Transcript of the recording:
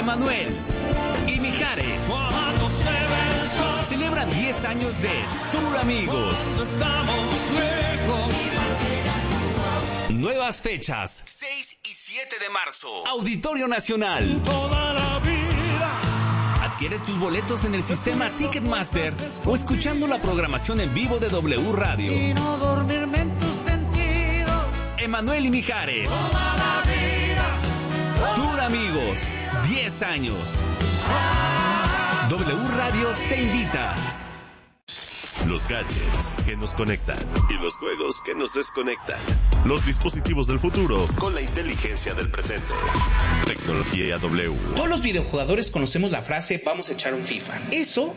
Emanuel y Mijares celebran 10 años de Tour Amigos. Nuevas fechas: 6 y 7 de marzo, Auditorio Nacional. Adquiere tus boletos en el sistema Ticketmaster o escuchando la programación en vivo de W Radio. Emanuel y Mijares. Tour Amigos, 10 años. W Radio te invita. Los gadgets que nos conectan y los juegos que nos desconectan. Los dispositivos del futuro con la inteligencia del presente. Tecnología W. Todos los videojugadores conocemos la frase "vamos a echar un FIFA". Eso